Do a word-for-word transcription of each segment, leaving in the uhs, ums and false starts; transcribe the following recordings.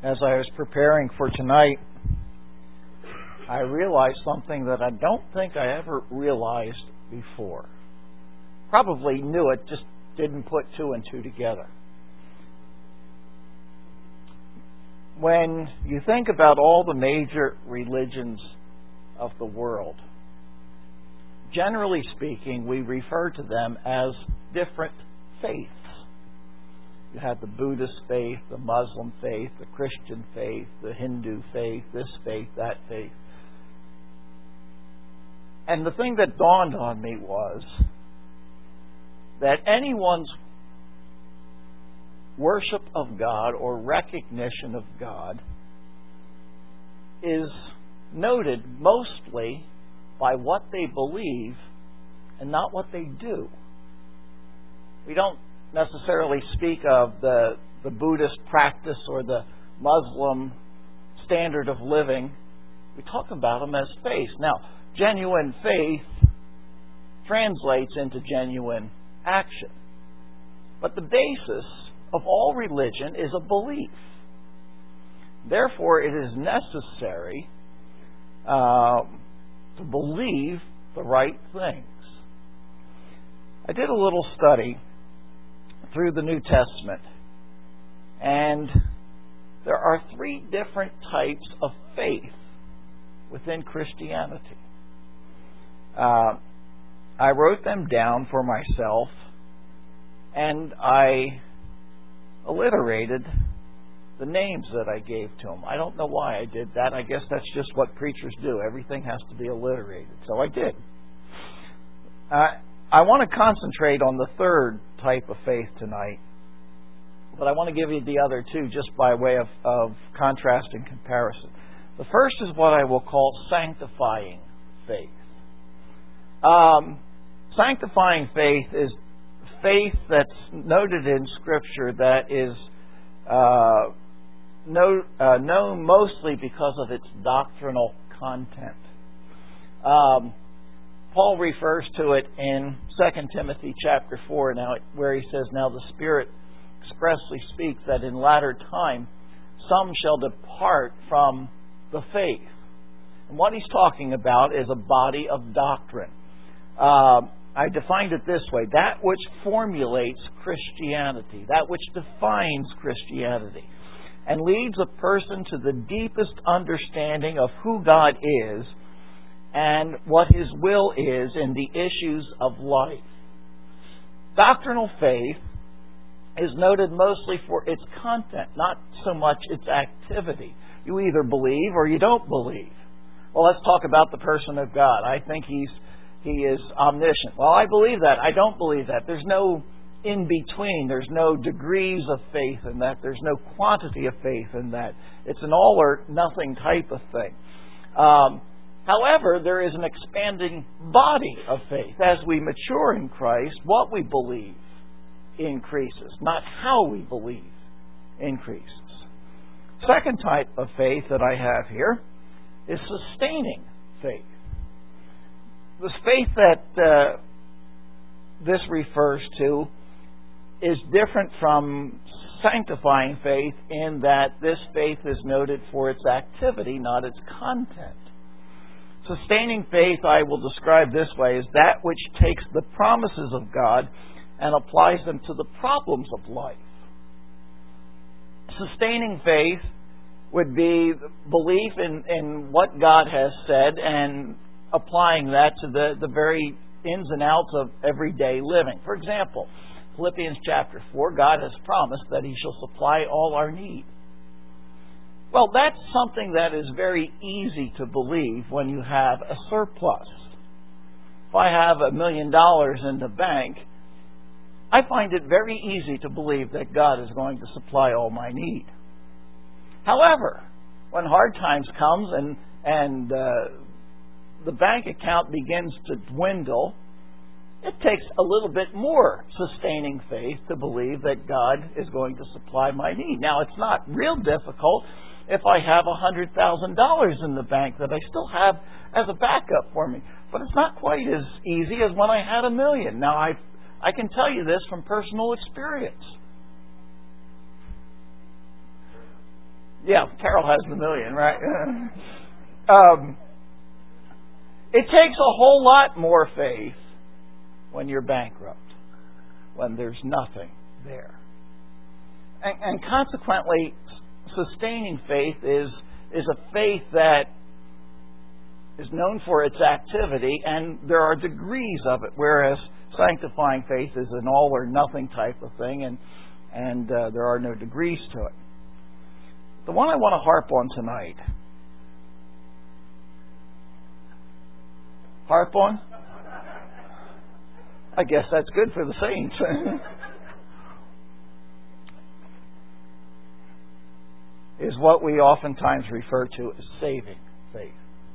As I was preparing for tonight, I realized something that I don't think I ever realized before. Probably knew it, just didn't put two and two together. When you think about all the major religions of the world, generally speaking, we refer to them as different faiths. You have the Buddhist faith, the Muslim faith, the Christian faith, the Hindu faith, this faith, that faith. And the thing that dawned on me was that anyone's worship of God or recognition of God is noted mostly by what they believe and not what they do. We don't necessarily speak of the, the Buddhist practice or the Muslim standard of living. We talk about them as faith. Now, genuine faith translates into genuine action. But the basis of all religion is a belief. Therefore, it is necessary uh, to believe the right things. I did a little study through the New Testament, and there are three different types of faith within Christianity. Uh, I wrote them down for myself, and I alliterated the names that I gave to them. I don't know why I did that. I guess that's just what preachers do. Everything has to be alliterated. So I did. Uh, I want to concentrate on the third type of faith tonight, but I want to give you the other two just by way of, of contrast and comparison. The first is what I will call sanctifying faith. Um, sanctifying faith is faith that's noted in Scripture that is uh, know, uh, known mostly because of its doctrinal content. Um, Paul refers to it in Second Timothy chapter four, now, where he says, "Now the Spirit expressly speaks that in latter time some shall depart from the faith." And what he's talking about is a body of doctrine. Uh, I defined it this way: that which formulates Christianity, that which defines Christianity, and leads a person to the deepest understanding of who God is and what His will is in the issues of life. Doctrinal faith is noted mostly for its content, not so much its activity. You either believe or you don't believe. Well, let's talk about the person of God. I think He's He is omniscient. Well, I believe that. I don't believe that. There's no in between. There's no degrees of faith in that. There's no quantity of faith in that. It's an all or nothing type of thing. Um, However, there is an expanding body of faith. As we mature in Christ, what we believe increases, not how we believe increases. Second type of faith that I have here is sustaining faith. The faith that uh, this refers to is different from sanctifying faith in that this faith is noted for its activity, not its content. Sustaining faith, I will describe this way, is that which takes the promises of God and applies them to the problems of life. Sustaining faith would be belief in, in what God has said and applying that to the, the very ins and outs of everyday living. For example, Philippians chapter four, God has promised that He shall supply all our need. Well, that's something that is very easy to believe when you have a surplus. If I have a million dollars in the bank, I find it very easy to believe that God is going to supply all my need. However, when hard times comes and and uh, the bank account begins to dwindle, it takes a little bit more sustaining faith to believe that God is going to supply my need. Now, it's not real difficult if I have one hundred thousand dollars in the bank that I still have as a backup for me. But it's not quite as easy as when I had a million. Now, I I can tell you this from personal experience. Yeah, Carol has the million, right? um, it takes a whole lot more faith when you're bankrupt, when there's nothing there. And, and consequently, sustaining faith is is a faith that is known for its activity, and there are degrees of it, whereas sanctifying faith is an all or nothing type of thing, and and uh, there are no degrees to it. The one I want to harp on tonight, harp on? I guess that's good for the saints. is what we oftentimes refer to as saving faith.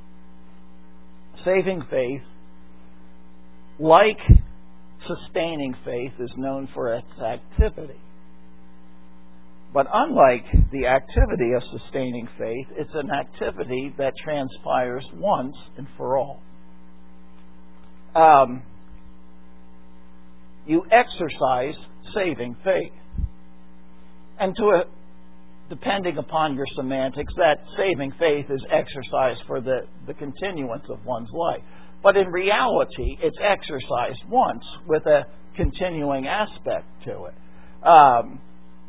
Saving faith, like sustaining faith, is known for its activity. But unlike the activity of sustaining faith, it's an activity that transpires once and for all. Um, you exercise saving faith. And to a, depending upon your semantics, that saving faith is exercised for the, the continuance of one's life. But in reality, it's exercised once with a continuing aspect to it. Um,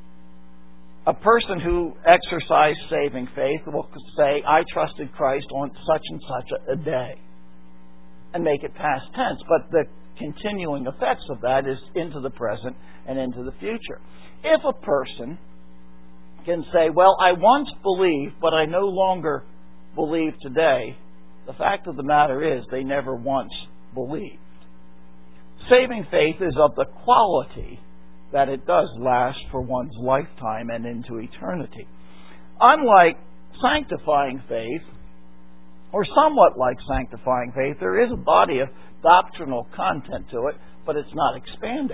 a person who exercised saving faith will say, I trusted Christ on such and such a day, and make it past tense. But the continuing effects of that is into the present and into the future. If a person can say, well, I once believed, but I no longer believe today, the fact of the matter is they never once believed. Saving faith is of the quality that it does last for one's lifetime and into eternity. Unlike sanctifying faith, or somewhat like sanctifying faith, there is a body of doctrinal content to it, but it's not expanding.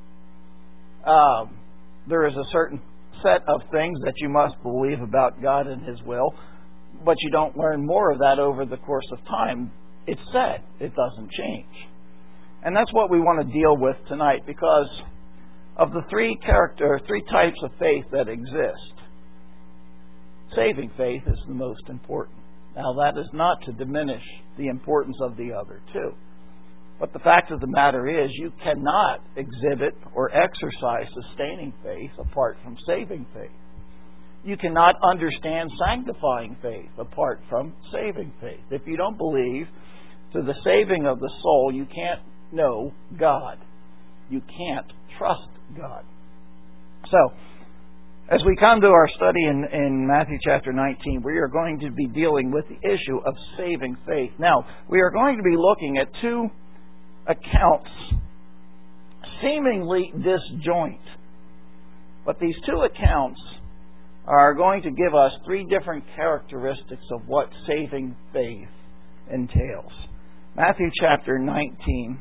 Um, there is a certain set of things that you must believe about God and His will, but you don't learn more of that over the course of time. It's said. It doesn't change. And that's what we want to deal with tonight, because of the three character, three types of faith that exist, saving faith is the most important. Now, that is not to diminish the importance of the other two. But the fact of the matter is, you cannot exhibit or exercise sustaining faith apart from saving faith. You cannot understand sanctifying faith apart from saving faith. If you don't believe to the saving of the soul, you can't know God. You can't trust God. So, as we come to our study in, in Matthew chapter nineteen, we are going to be dealing with the issue of saving faith. Now, we are going to be looking at two accounts seemingly disjoint. But these two accounts are going to give us three different characteristics of what saving faith entails. Matthew chapter nineteen,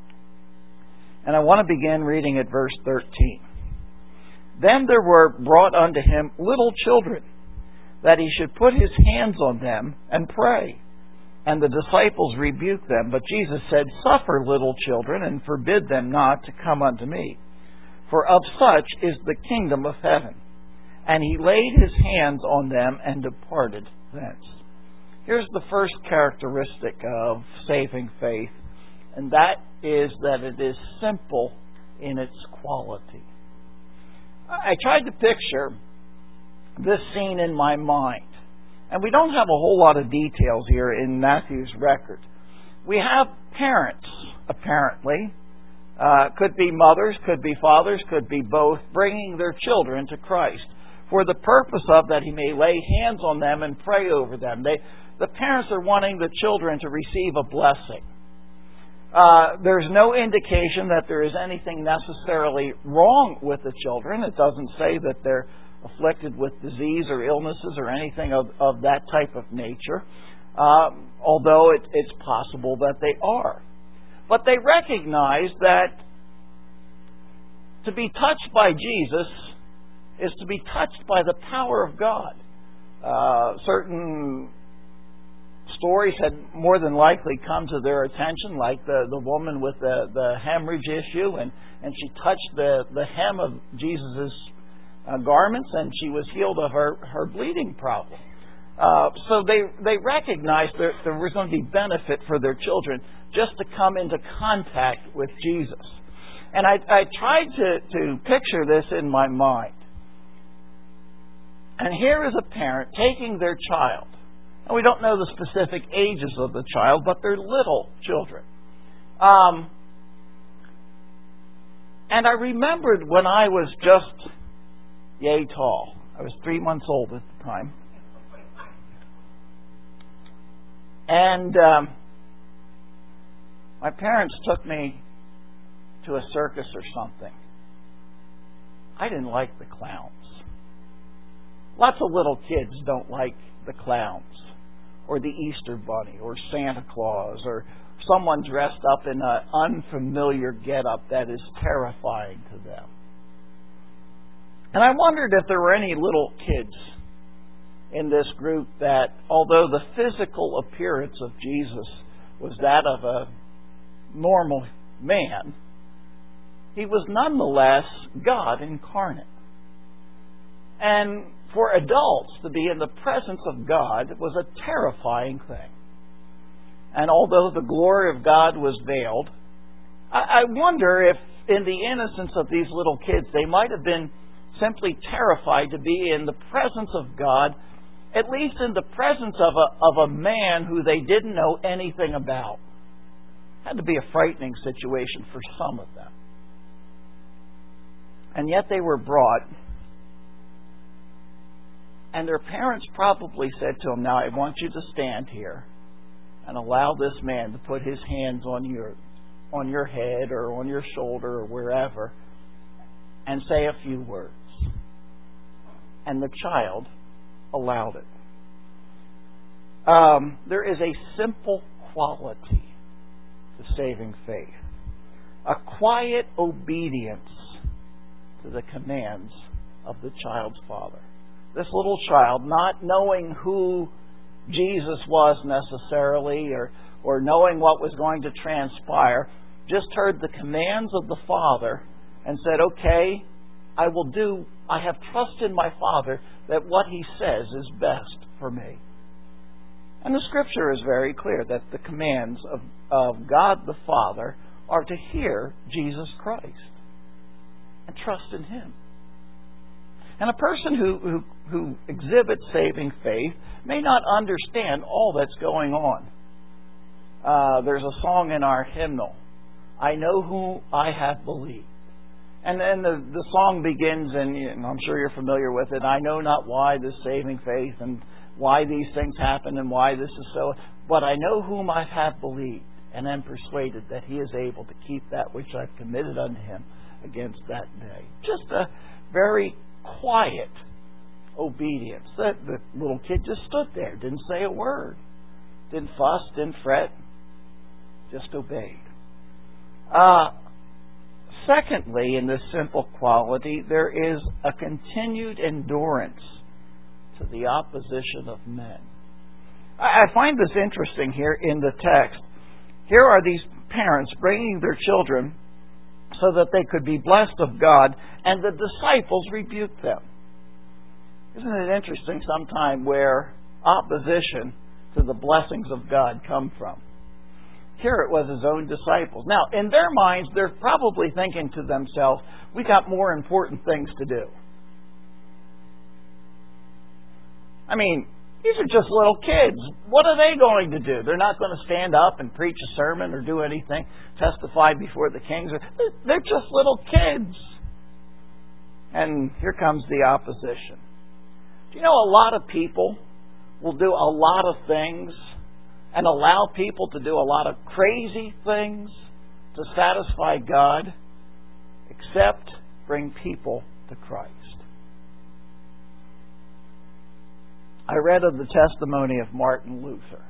and I want to begin reading at verse thirteen. Then there were brought unto him little children, that he should put his hands on them and pray. And the disciples rebuked them. But Jesus said, Suffer little children, and forbid them not to come unto me. For of such is the kingdom of heaven. And he laid his hands on them and departed thence. Here's the first characteristic of saving faith, and that is that it is simple in its quality. I tried to picture this scene in my mind. And we don't have a whole lot of details here in Matthew's record. We have parents, apparently. Uh, could be mothers, could be fathers, could be both, bringing their children to Christ for the purpose of that he may lay hands on them and pray over them. They, the parents are wanting the children to receive a blessing. Uh, there's no indication that there is anything necessarily wrong with the children. It doesn't say that they're afflicted with disease or illnesses or anything of, of that type of nature, uh, although it, it's possible that they are. But they recognize that to be touched by Jesus is to be touched by the power of God. Uh, certain stories had more than likely come to their attention, like the, the woman with the, the hemorrhage issue, and, and she touched the, the hem of Jesus' uh, garments, and she was healed of her, her bleeding problem. Uh, so they, they recognized that there was going to be benefit for their children just to come into contact with Jesus. And I, I tried to, to picture this in my mind. And here is a parent taking their child. And we don't know the specific ages of the child, but they're little children. Um, and I remembered when I was just yay tall. I was three months old at the time. And um, my parents took me to a circus or something. I didn't like the clowns. Lots of little kids don't like the clowns, or the Easter Bunny, or Santa Claus, or someone dressed up in an unfamiliar getup that is terrifying to them. And I wondered if there were any little kids in this group that, although the physical appearance of Jesus was that of a normal man, he was nonetheless God incarnate. And for adults to be in the presence of God was a terrifying thing. And although the glory of God was veiled, I wonder if in the innocence of these little kids, they might have been simply terrified to be in the presence of God, at least in the presence of a, of a man who they didn't know anything about. It had to be a frightening situation for some of them. And yet they were brought, and their parents probably said to them, "Now I want you to stand here and allow this man to put his hands on your on your head or on your shoulder or wherever and say a few words." And the child allowed it. Um, there is a simple quality to saving faith. A quiet obedience to the commands of the child's father. This little child, not knowing who Jesus was necessarily or, or knowing what was going to transpire, just heard the commands of the Father and said, "Okay, I will do, I have trust in my Father that what He says is best for me." And the Scripture is very clear that the commands of, of God the Father are to hear Jesus Christ and trust in Him. And a person who, who, who exhibits saving faith may not understand all that's going on. Uh, there's a song in our hymnal, "I know who I have believed." And then the, the song begins, and, and I'm sure you're familiar with it, "I know not why this saving faith and why these things happen and why this is so, but I know whom I have believed and am persuaded that He is able to keep that which I've committed unto Him against that day." Just a very quiet obedience. The, the little kid just stood there, didn't say a word, didn't fuss, didn't fret, just obeyed. Uh, secondly, in this simple quality, there is a continued endurance to the opposition of men. I, I find this interesting here in the text. Here are these parents bringing their children so that they could be blessed of God, and the disciples rebuked them. Isn't it interesting sometime where opposition to the blessings of God come from? Here it was His own disciples. Now, in their minds, they're probably thinking to themselves, "We got more important things to do." I mean, these are just little kids. What are they going to do? They're not going to stand up and preach a sermon or do anything, testify before the kings. They're just little kids. And here comes the opposition. Do you know a lot of people will do a lot of things and allow people to do a lot of crazy things to satisfy God, except bring people to Christ? I read of the testimony of Martin Luther.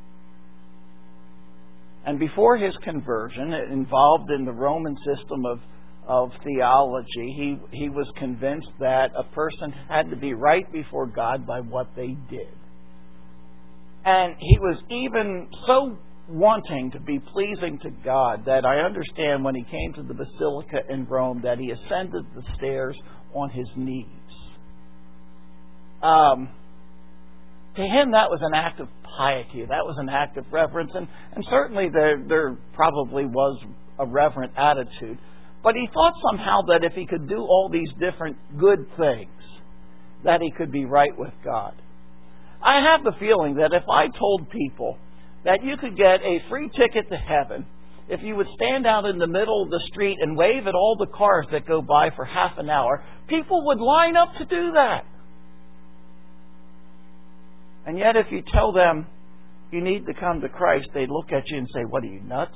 And before his conversion, involved in the Roman system of, of theology, he, he was convinced that a person had to be right before God by what they did. And he was even so wanting to be pleasing to God that I understand when he came to the Basilica in Rome that he ascended the stairs on his knees um, to him that was an act of piety. That was an act of reverence. And, and certainly there, there probably was a reverent attitude. But he thought somehow that if he could do all these different good things, that he could be right with God. I have the feeling that if I told people that you could get a free ticket to heaven if you would stand out in the middle of the street and wave at all the cars that go by for half an hour, people would line up to do that. And yet if you tell them you need to come to Christ, they'd look at you and say, "What are you, nuts?"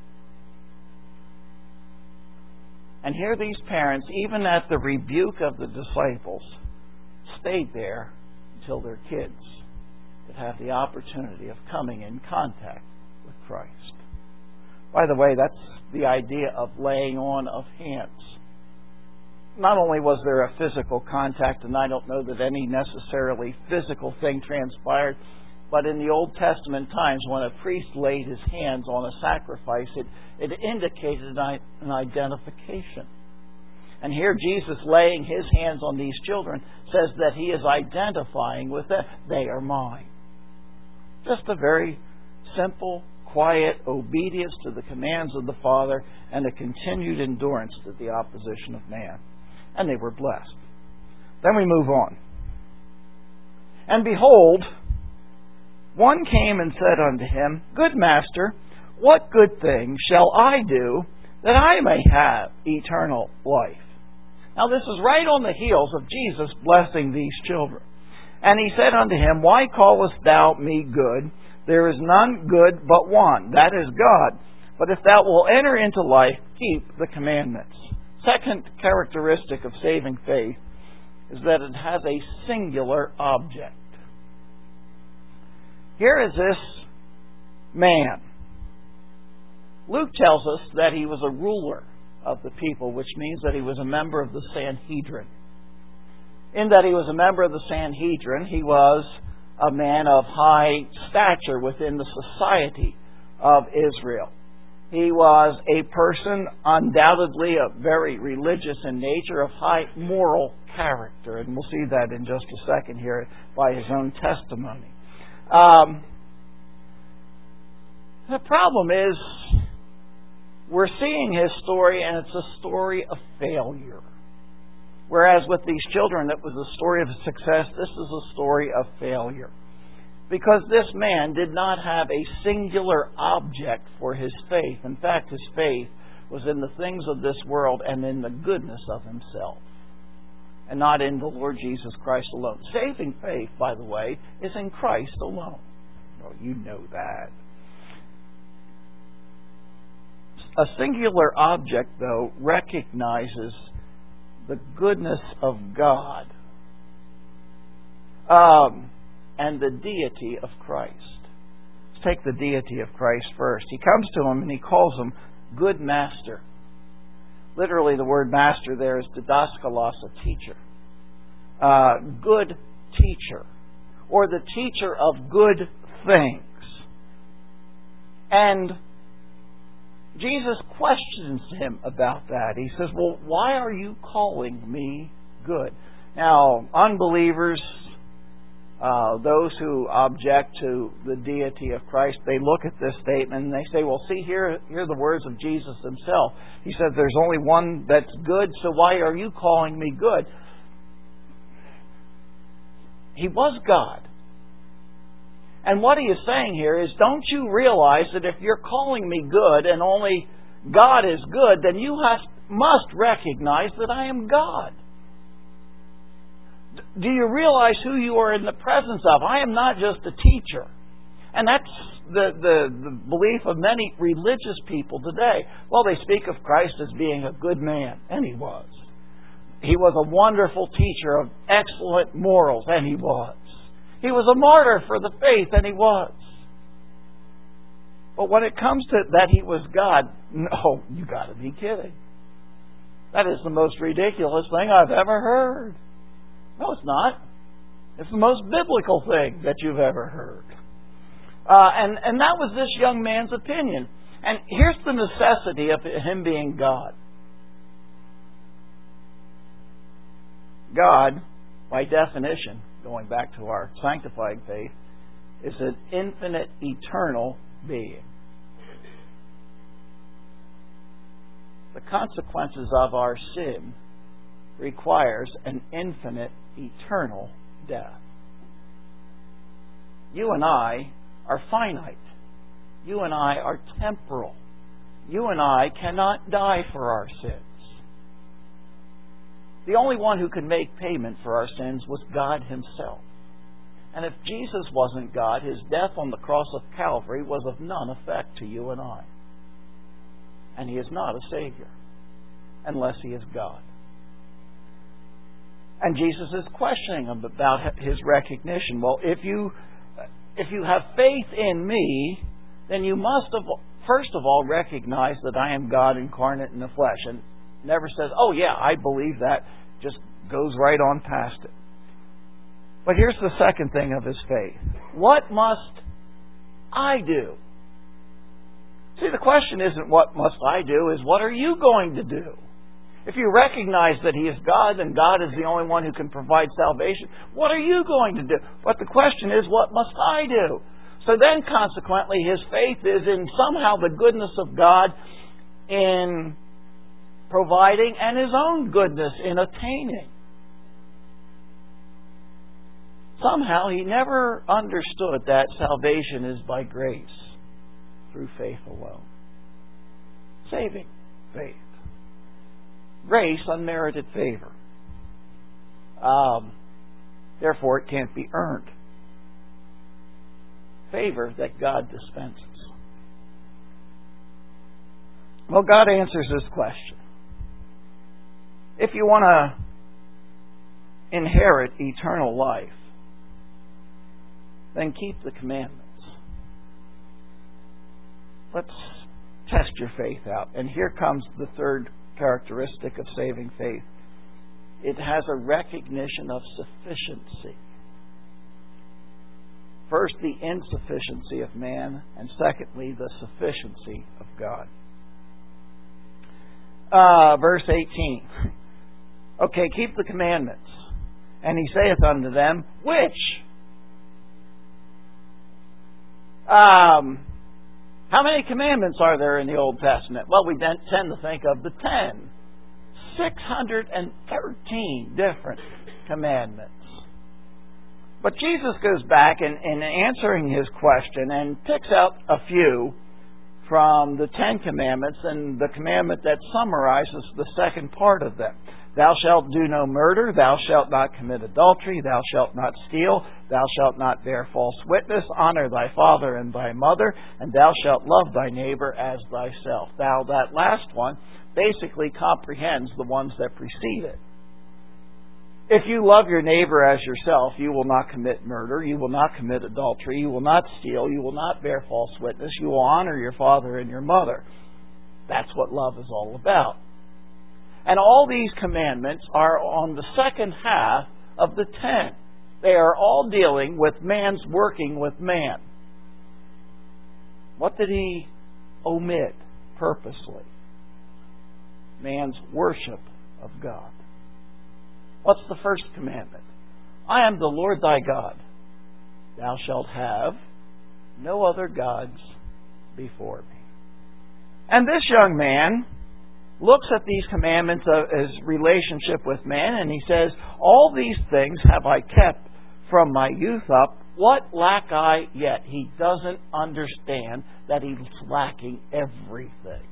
And here these parents, even at the rebuke of the disciples, stayed there until their kids could have the opportunity of coming in contact with Christ. By the way, that's the idea of laying on of hands. Not only was there a physical contact, and I don't know that any necessarily physical thing transpired, but in the Old Testament times, when a priest laid his hands on a sacrifice, it, it indicated an identification. And here Jesus, laying his hands on these children, says that he is identifying with them. They are mine. Just a very simple, quiet obedience to the commands of the Father and a continued endurance to the opposition of man. And they were blessed. Then we move on. And behold, one came and said unto him, "Good master, what good thing shall I do that I may have eternal life?" Now this is right on the heels of Jesus blessing these children. And he said unto him, "Why callest thou me good? There is none good but one, that is God. But if thou wilt enter into life, keep the commandments." Second characteristic of saving faith is that it has a singular object. Here is this man. Luke tells us that he was a ruler of the people, which means that he was a member of the Sanhedrin. In that he was a member of the Sanhedrin, he was a man of high stature within the society of Israel. He was a person undoubtedly a very religious in nature, of high moral character. And we'll see that in just a second here by his own testimony. Um, the problem is, we're seeing his story, and it's a story of failure. Whereas with these children, it was a story of success. This is a story of failure. Because this man did not have a singular object for his faith. In fact, his faith was in the things of this world and in the goodness of himself, and not in the Lord Jesus Christ alone. Saving faith, by the way, is in Christ alone. Well, you know that. A singular object, though, recognizes the goodness of God um, and the deity of Christ. Let's take the deity of Christ first. He comes to him and he calls him good master. Literally, the word master there is didaskalos, a teacher. Uh, good teacher, or the teacher of good things. And Jesus questions him about that. He says, "Well, why are you calling me good?" Now, unbelievers, uh, those who object to the deity of Christ, they look at this statement and they say, "Well, see, here, here are the words of Jesus himself. He says there's only one that's good, so why are you calling me good?" He was God. And what he is saying here is, don't you realize that if you're calling me good and only God is good, then you have, must recognize that I am God. Do you realize who you are in the presence of? I am not just a teacher. And that's the, the, the belief of many religious people today. Well, they speak of Christ as being a good man, and he was. He was a wonderful teacher of excellent morals, and he was. He was a martyr for the faith, and he was. But when it comes to that he was God, no, you got to be kidding. That is the most ridiculous thing I've ever heard. No, it's not. It's the most biblical thing that you've ever heard. Uh, and, and that was this young man's opinion. And here's the necessity of him being God. God, by definition, going back to our sanctifying faith, is an infinite, eternal being. The consequences of our sin requires an infinite, eternal death. You and I are finite. You and I are temporal. You and I cannot die for our sins. The only one who could make payment for our sins was God Himself. And if Jesus wasn't God, His death on the cross of Calvary was of none effect to you and I. And He is not a Savior unless He is God. And Jesus is questioning him about His recognition. Well, if you if you have faith in me, then you must have, first of all, recognize that I am God incarnate in the flesh. And never says, oh yeah, I believe that. Just goes right on past it. But here's the second thing of his faith. What must I do? See, the question isn't what must I do, is what are you going to do? If you recognize that He is God and God is the only one who can provide salvation, what are you going to do? But the question is, what must I do? So then, consequently, his faith is in somehow the goodness of God in providing and his own goodness in attaining. Somehow he never understood that salvation is by grace through faith alone. Saving faith. Grace, unmerited favor. Um, therefore, it can't be earned. Favor that God dispenses. Well, God answers this question. If you want to inherit eternal life, then keep the commandments. Let's test your faith out. And here comes the third characteristic of saving faith. It has a recognition of sufficiency. First, the insufficiency of man, and secondly, the sufficiency of God. Uh, verse eighteen. Okay, keep the commandments. And he saith unto them, which? Um, how many commandments are there in the Old Testament? Well, we tend to think of the ten. six hundred thirteen different commandments. But Jesus goes back in, in answering his question and picks out a few from the Ten Commandments and the commandment that summarizes the second part of them. Thou shalt do no murder, thou shalt not commit adultery, thou shalt not steal, thou shalt not bear false witness, honor thy father and thy mother, and thou shalt love thy neighbor as thyself. Now, that last one basically comprehends the ones that precede it. If you love your neighbor as yourself, you will not commit murder, you will not commit adultery, you will not steal, you will not bear false witness, you will honor your father and your mother. That's what love is all about. And all these commandments are on the second half of the ten. They are all dealing with man's working with man. What did he omit purposely? Man's worship of God. What's the first commandment? I am the Lord thy God. Thou shalt have no other gods before me. And this young man looks at these commandments of his relationship with man, and he says, all these things have I kept from my youth up. What lack I yet? He doesn't understand that he's lacking everything.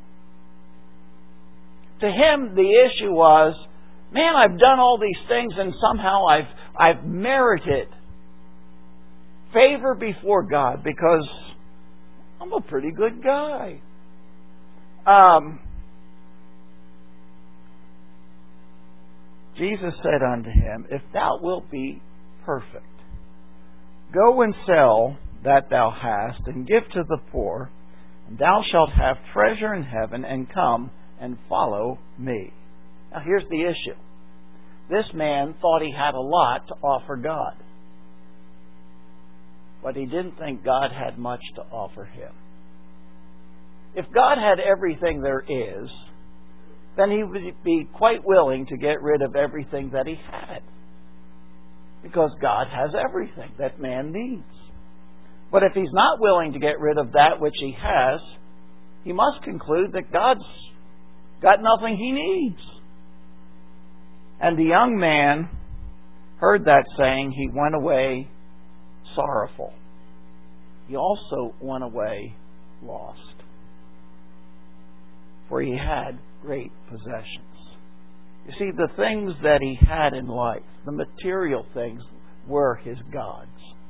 To him, the issue was, man, I've done all these things and somehow I've I've merited favor before God because I'm a pretty good guy. Um, Jesus said unto him, if thou wilt be perfect, go and sell that thou hast and give to the poor, and thou shalt have treasure in heaven, and come and follow me. Now here's the issue. This man thought he had a lot to offer God. But he didn't think God had much to offer him. If God had everything there is, then he would be quite willing to get rid of everything that he had. because God has everything that man needs. But if he's not willing to get rid of that which he has, he must conclude that God's got nothing he needs. And the young man heard that saying. He went away sorrowful. He also went away lost, for he had great possessions. You see, the things that he had in life, the material things, were his gods.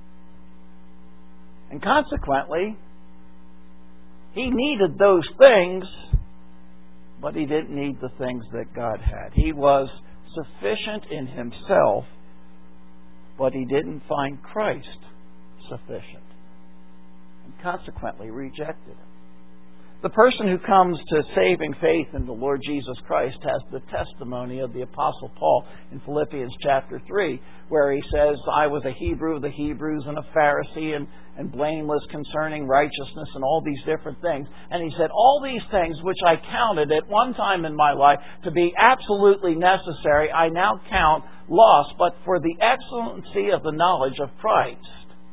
And consequently, he needed those things, but he didn't need the things that God had. He was sufficient in himself, but he didn't find Christ sufficient, and consequently rejected him. The person who comes to saving faith in the Lord Jesus Christ has the testimony of the Apostle Paul in Philippians chapter three, where he says, I was a Hebrew of the Hebrews and a Pharisee and, and blameless concerning righteousness and all these different things. And he said, all these things which I counted at one time in my life to be absolutely necessary, I now count loss, but for the excellency of the knowledge of Christ.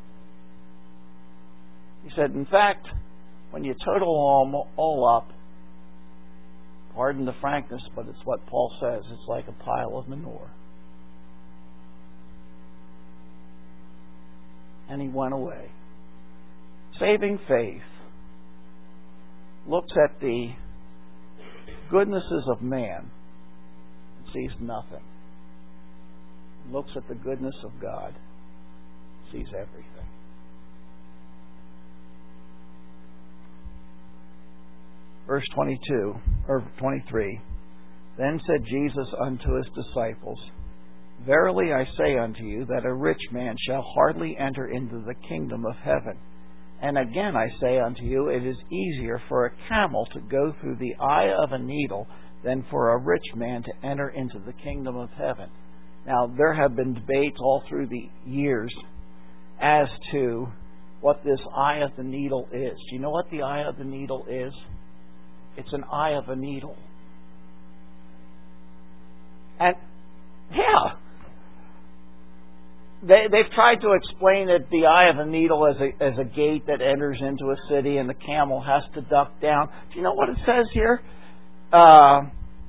He said, in fact, when you total all, all up, pardon the frankness, but it's what Paul says, it's like a pile of manure. And he went away. Saving faith looks at the goodnesses of man and sees nothing. Looks at the goodness of God, sees everything. Verse twenty-two, or twenty-three, Then said Jesus unto his disciples, Verily I say unto you, that a rich man shall hardly enter into the kingdom of heaven. And again I say unto you, it is easier for a camel to go through the eye of a needle than for a rich man to enter into the kingdom of heaven. Now, there have been debates all through the years as to what this eye of the needle is. Do you know what the eye of the needle is? It's an eye of a needle. And, yeah, they, they've tried to explain it, the eye of a needle, as a, as a gate that enters into a city and the camel has to duck down. Do you know what it says here? Uh,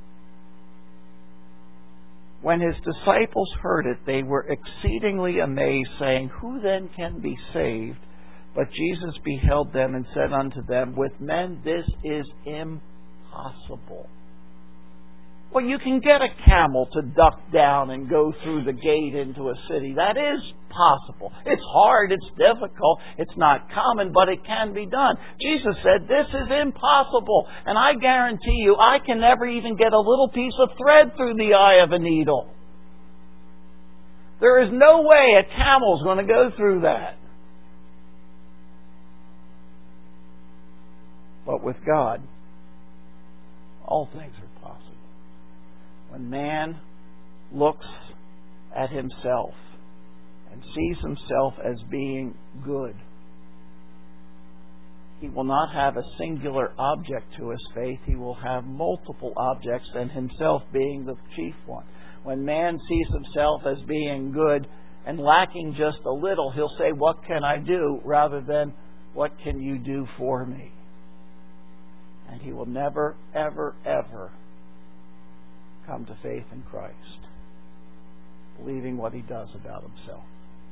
when his disciples heard it, they were exceedingly amazed, saying, Who then can be saved? But Jesus beheld them and said unto them, With men this is impossible. Well, you can get a camel to duck down and go through the gate into a city. That is possible. It's hard, it's difficult, it's not common, but it can be done. Jesus said, this is impossible. And I guarantee you, I can never even get a little piece of thread through the eye of a needle. There is no way a camel is going to go through that. But with God, all things are possible. When man looks at himself and sees himself as being good, he will not have a singular object to his faith. He will have multiple objects, and himself being the chief one. When man sees himself as being good and lacking just a little, he'll say, What can I do? Rather than, What can you do for me? And he will never, ever, ever come to faith in Christ, believing what he does about himself.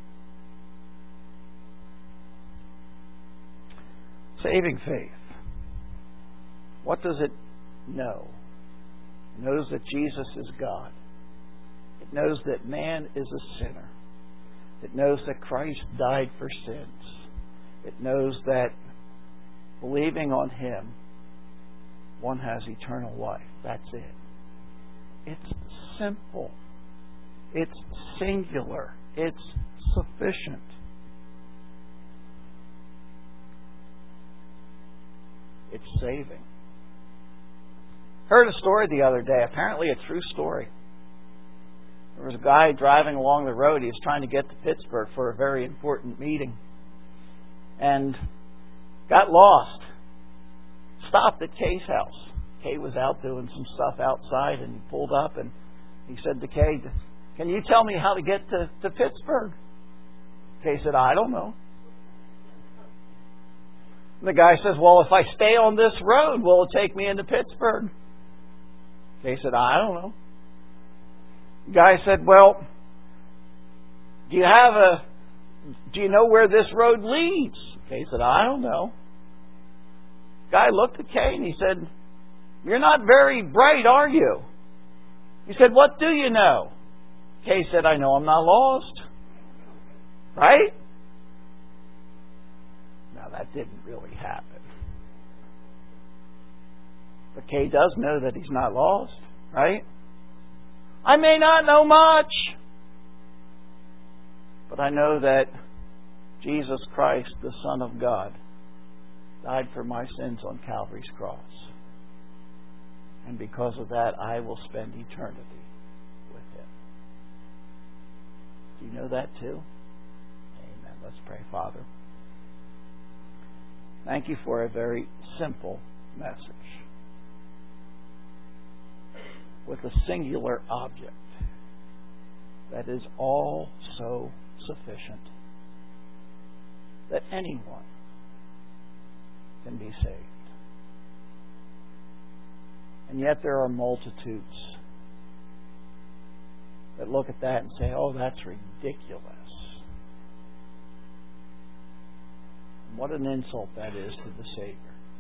Saving faith. What does it know? It knows that Jesus is God. It knows that man is a sinner. It knows that Christ died for sins. It knows that believing on him, one has eternal life. That's it. It's simple. It's singular. It's sufficient. It's saving. Heard a story the other day, apparently a true story. There was a guy driving along the road. He was trying to get to Pittsburgh for a very important meeting. And got lost. Stopped at Kay's house. Kay was out doing some stuff outside, and he pulled up and he said to Kay, Can you tell me how to get to, to Pittsburgh? Kay said, I don't know. The guy says, well, if I stay on this road, will it take me into Pittsburgh? Kay said, I don't know. The guy said, well, do you have a, do you know where this road leads? Kay said, I don't know. The guy looked at Kay and he said, you're not very bright, are you? He said, what do you know? Kay said, I know I'm not lost. Right? Now that didn't really happen. But Kay does know that he's not lost. Right? I may not know much, but I know that Jesus Christ, the Son of God, died for my sins on Calvary's cross. And because of that, I will spend eternity with Him. Do you know that too? Amen. Let's pray. Father, thank you for a very simple message with a singular object that is all so sufficient that anyone can be saved. And yet there are multitudes that look at that and say, oh, that's ridiculous. And what an insult that is to the Savior.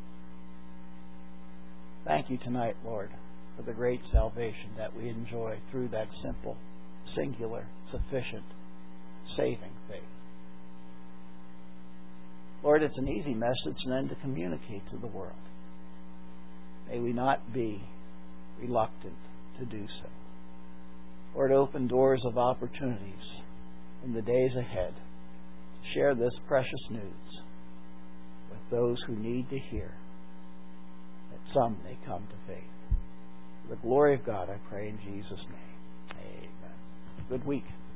Thank you tonight, Lord, for the great salvation that we enjoy through that simple, singular, sufficient, saving faith. Lord, it's an easy message then to communicate to the world. May we not be reluctant to do so. Lord, open doors of opportunities in the days ahead to share this precious news with those who need to hear, that some may come to faith. For the glory of God, I pray in Jesus' name. Amen. Good week.